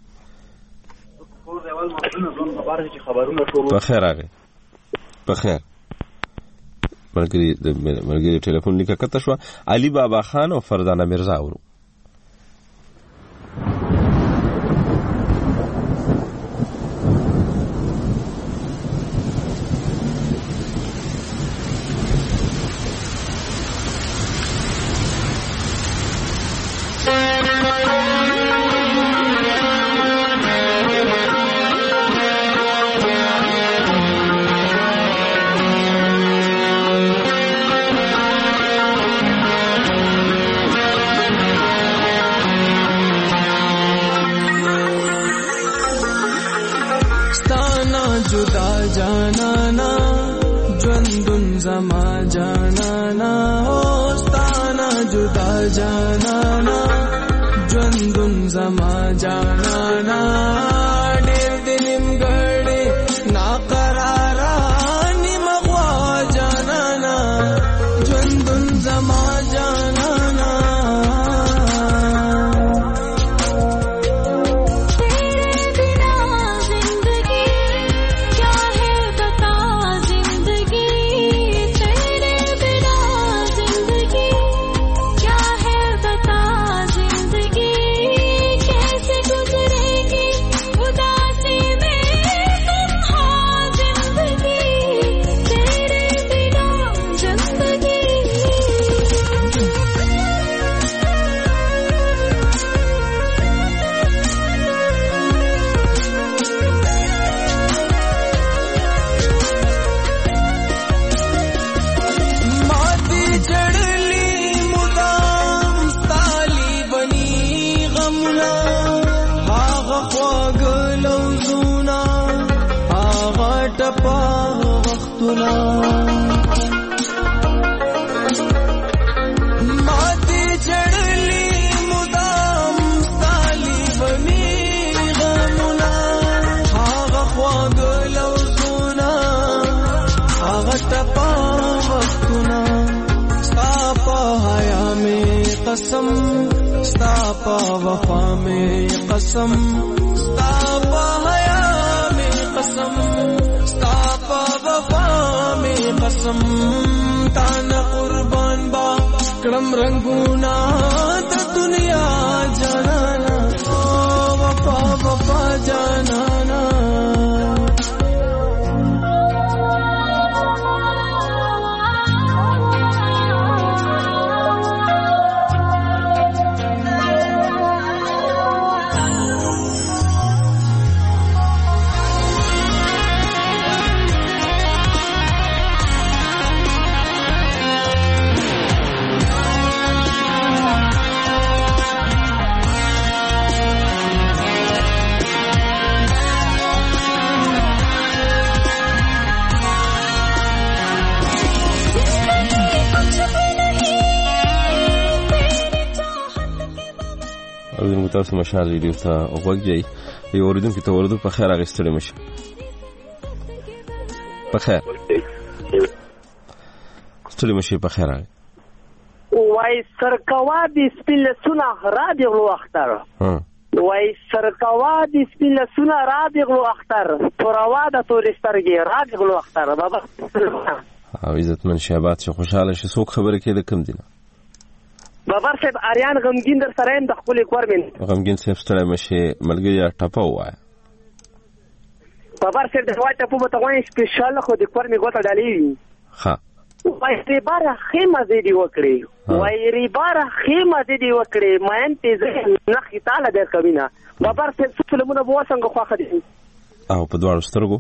په خیر راغی په خیر مرګري ټلیفون لیکه کته شو علي بابا خان او فرزانه مرزا ورو تاسو مشال ریډیو ته وګورئ یو اوریدونکو ته ورته په خیر راغستلی مشه په خیر ستړي مشه په خیر وای سرکوا د سپیلسونه را دی غلو اختر وای سرکوا د سپیلسونه را دی غلو اختر توروا د تورسترګي را دی غلو اختر بابا او عزتمن شهبات شه خوشاله شه څوک خبره کې د کم دینه بابر صاحب اریان غمگین در سره د خپل کور من غمگین صاحب ستړی مشه ملګری ټپه وای بابر صاحب د وای ټپه په توګه سپیشل خو د کور می غوته ډالې ها وای په بار خیمه زیدي وکړي وای ریبار خیمه دې وکړي ماین تیزه نخ تعالی در کوینا بابر څه فلمونه بو څنګه خوخه دي او په دواړو سترګو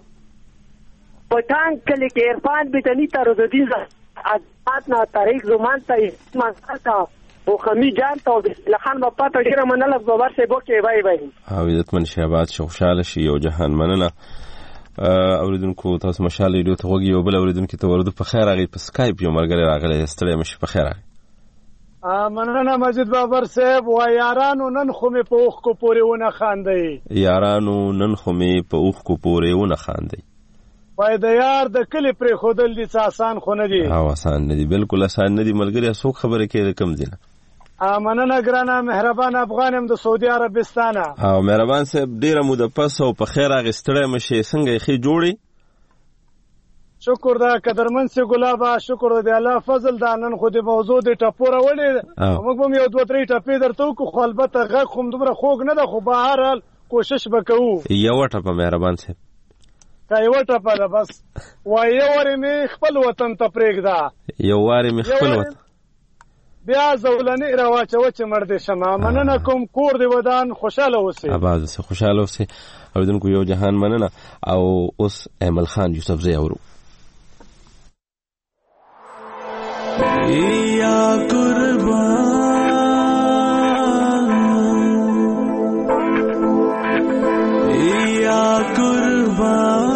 پټان کلی کې عرفان بيتنی ته رودین اتنا تاریخ زمان ته مانتا او خمی جان ته لخان په پټ ډیره منل بابر سه بوکي وای وای او عزتمن شهباز خوشاله شي او جهان مننه اوریدونکو تاسو مشال ریډیو ته وګورئ او بل اوریدونکو ته ورده په خیر راغی په سکایپ یو مرګره راغلی ستړی مشي په خیر راغی مننه مجید بابر صاحب و یارانو نن خو می په اوخ کو پورې ونه خاندي یارانو نن خو می په اوخ کو پورې ونه خاندي وای د یار د کلی پر خودل دي آسان خو نه دي او آسان نه دي بالکل آسان نه دي ملګری څوک خبره کوي کم دي مننه ګرانه مهربان افغانم د سعودي عربستانه او مهربان صاحب ډیره موده پس او په خیر راغستړی مشه څنګه خې جوړي شکر دا قدرمن سي ګلابا شکر دې الله فضل دا نن خو دې موضوع دې ټپوره ولې موږ هم یو 2-3 ټپې درته کو خو البته غږ کوم دومره خوږ نه ده خو بهر حال کوشش وکړو یو ټپه مهربان صاحب کا یو ټپه ده بس وای یو وری می خپل وطن ته پرېږده یو وری می خپل وطن بیا زولنی راواچو چې مرده شمه مننه کوم کور دی ودان خوشاله اوسئ اباز سه خوشاله اوسئ اوریدونکو یو جهان مننه او اوس امل خان یوسف زی اورو یا قربان یا قربان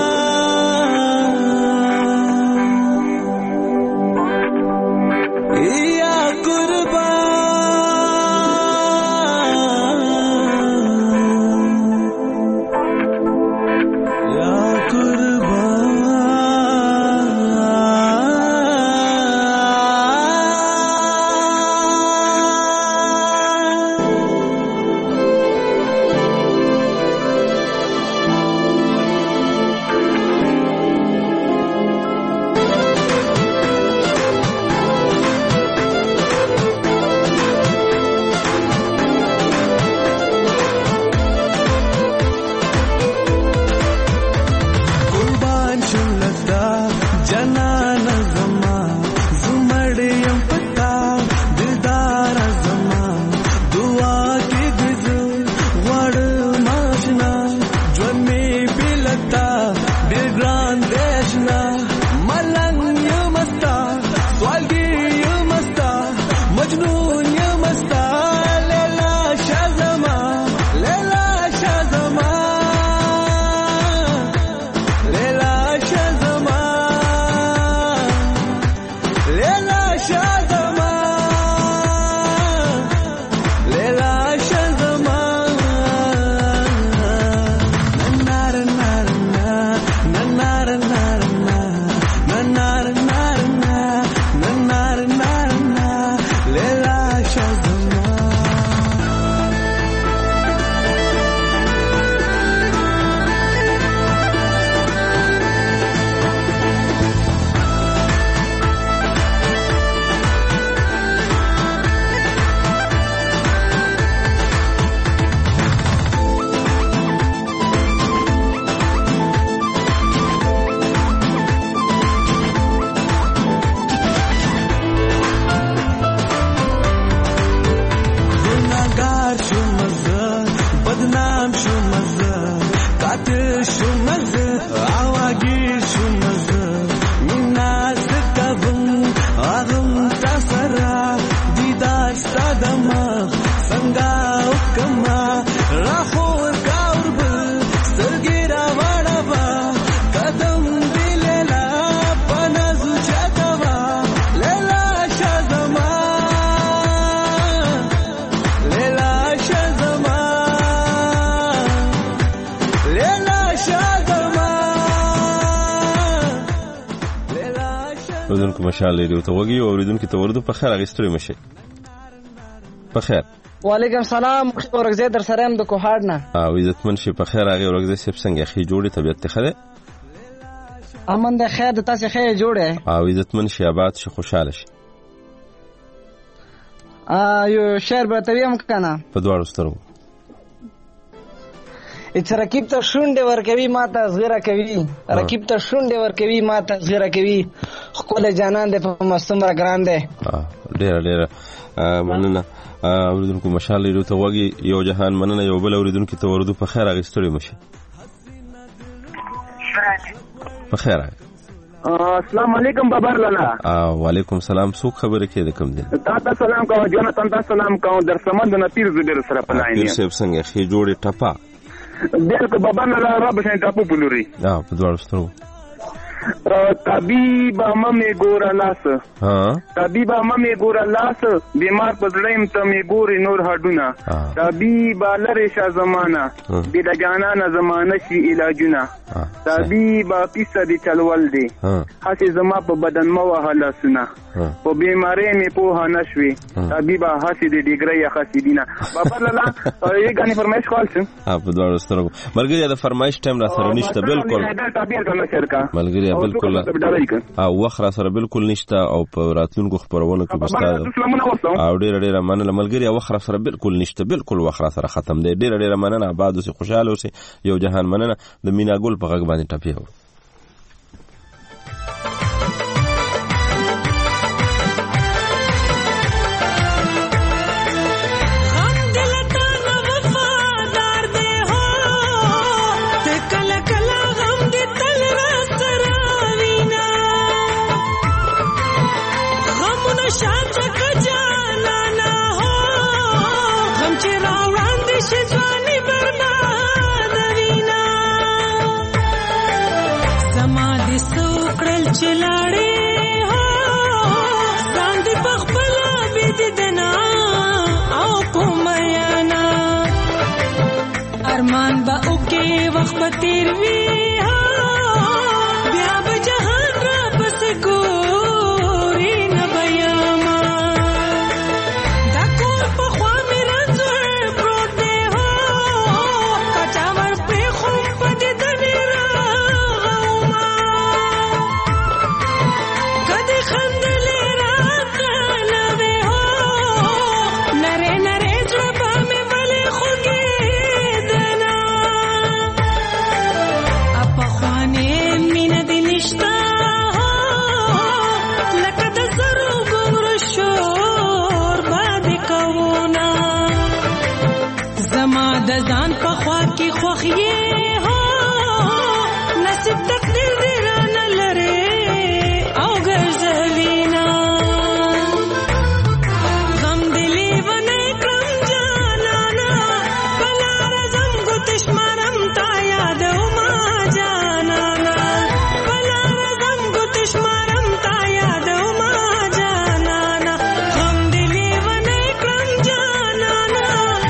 اوریدونکو مشال ریډیو ته وګورئ او اوریدونکو ته ورده په خیر اغستری مشه په خیر وعلیکم سلام ورغزه در سره هم د کوهاړ نه او عزتمن شي په خیر هغه ورغزه سپ څنګه خې جوړي طبيعت ته خره امن د خیر د تاسو خیر جوړه او عزتمن شي آباد شي خوشاله شي یو شعر به تویم کنه په دواړو سترګو اڅ رکیب ته شونډه ورکوي ماته زغره کوي رکیب ته شونډه ورکوي ماته زغره کوي خپل جانان دې په مستمره ګران دې ډېره مننه اوریدونکو مشال ریډیو ته وګي یو جهان مننه یو بل اوریدونکو ته ورودو په خیر اغستړي مشه په خیر السلام علیکم بابر لالا وعلیکم سلام څوک خبره کې د کوم دي تاسو سلام کوم جنتان تاسو سلام کوم در سمند نه پیر زبیر سره پلاینه پیر صاحب څنګه خې جوړه ټپا بالکل بابر لالا رب شین ټاپو پلوري په دوړ سترو طبیب مې ګور لاس طبیب مې ګور لاس بیمار پزړم ته مې ګوري نور هډونه طبیب لری شه زمانہ د جانانه زمانہ شي علاجونه طبیب پیسه دي چلول دي هسي زما په بدن مو وهله سنا په بیماری مې په نشوي طبیب هسي د ډیګری خاصیدینه بابا لالا یې غني فرمایش کول څه په دوړ سترو مرګ د فرمایش ټیم را سره نشته بالکل ملګری بالکل او وخره سره بالکل نشته او په راتلونکو خبرونه کې بستا او ډیره مننه ملګری وخره سره بالکل نشته بالکل وخره سره ختم دی ډیره مننه آباد اوسې خوشاله اوسې یو جهان مننه د مینا ګل په غږ باندې ټپیو ارمان با اوکے وقت تیر وی بیا به جهان را پس ګوري نه بیاما دا کور په خوا مې رنځور پروت دی کچاور په خو په دې دني راغوما کدي خندلې راته نه وې نره نره ځړبا مې ولې خوږې د ځان په خوا کې خوخيه هو نصیب تقدیر دی رانه لره او ګرځوینا غم دلی ونه کړم جانانا بلار زم ګوتش مارم تا یاد ما جانانا بلار زم ګوتش مارم تا یاد ما جانانا غم دلی ونه کړم جانانا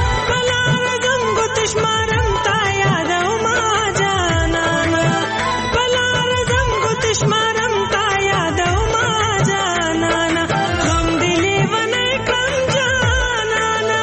تشمارم تا یاد ما جانانا بلار زم کو تشمارم تا یاد ما جانانا غم دلی ونه کم جانانا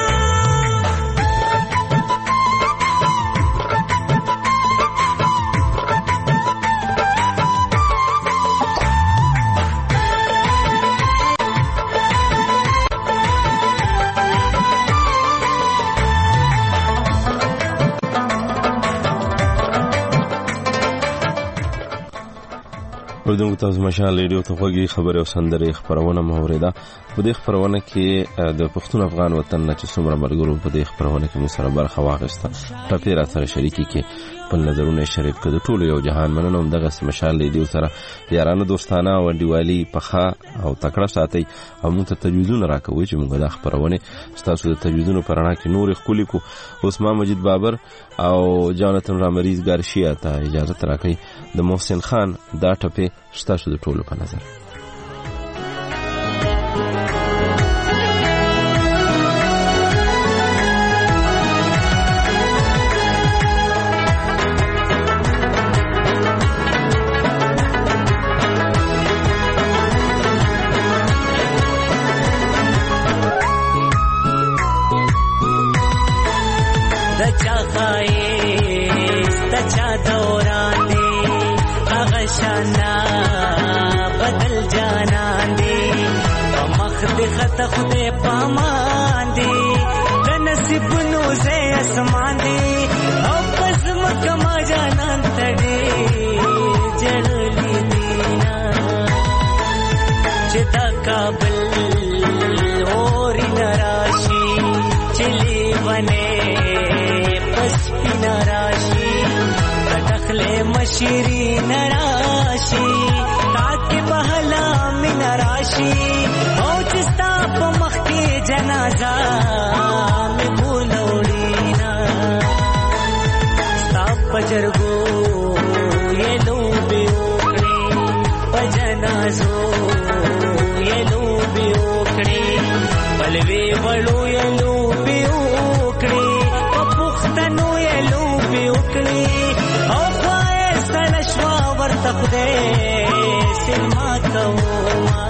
اوریدونکو تاسو مشال ریډیو ته وګورئ خبره او سندره خبرونه موریده په دې خبرونه کې د پښتون افغان وطن نه چې څومره ملګرو په دې خبرونه کې مو سره برخه واخیسته ټاپی را سره شریکي کې په نظرونه شریک کړو ټول یو جهان مننه هم دغه مشال ریډیو سره یارانو دوستانه او انډیوالي پخا او تکړه ساتي او موږ ته تجویزونه راکوي چې موږ د خبرونه تاسو د تجویزونو پرانا کې نور خولي کو عثمان مجید بابر او جانتن رامریز ګارشیا ته اجازه راکړي د محسن خان دا ټپه ستاسو د ټولو په نظر خدای پامان دی د نصیبونو زه اسمان دی او پس مکما جانان تړي جړلې دینا چې دا کابل لیونې پس پینا راشي کټخلې مشری نراشي تاکي بهلا من راشي او چستا په مخ کې جنازه مې بولوړي نا ستا پجرګو یې لوبي وکړي پجنازو یې لوبي وکړي بلوي وړو یې لوبي وکړي په پښتنو یې لوبي وکړي او خوای سلشوا ورته خدای سلما کوما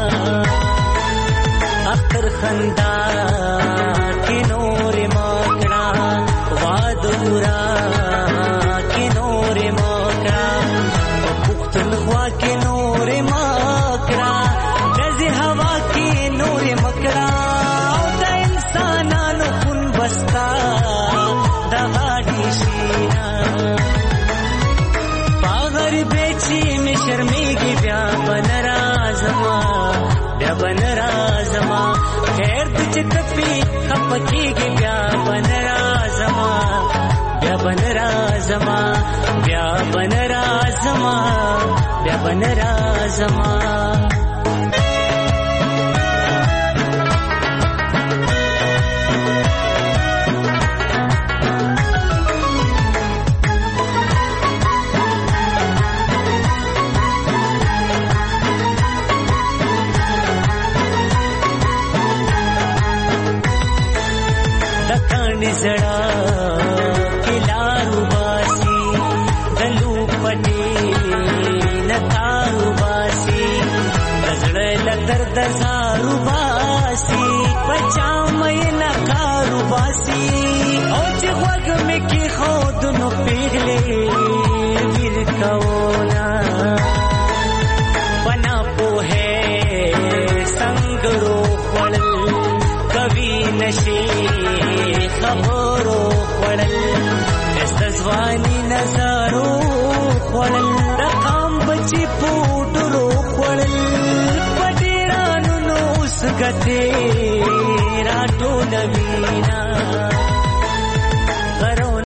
اختر خندا کی نور مکړه وادورا کی نور مکړه پښتونخوا کی نور مکړه دزي هوا کی نور مکړه او د انسانانو خون بستا د غاډي شینا پاغر بیچی می شرمېږي بیا بنرازما بیا بنرازما خیر د چتپی خپکیږي بیا بنرازما بیا بنرازما بیا بنرازما بیا بنرازما زړه کلارو باسي دلو پټي نتارو باسي زړه لدر د زارو باسي پچا مې نکارو باسي او چې وګ مې کې خود نو پیغلې ویر کونا بنا په سنگرو خپل کوي نشي خبرو خوړل استزوانی نظرو خوړل رقم بچی پوټرو خوړل پډیرانو نو سګته راټو نوی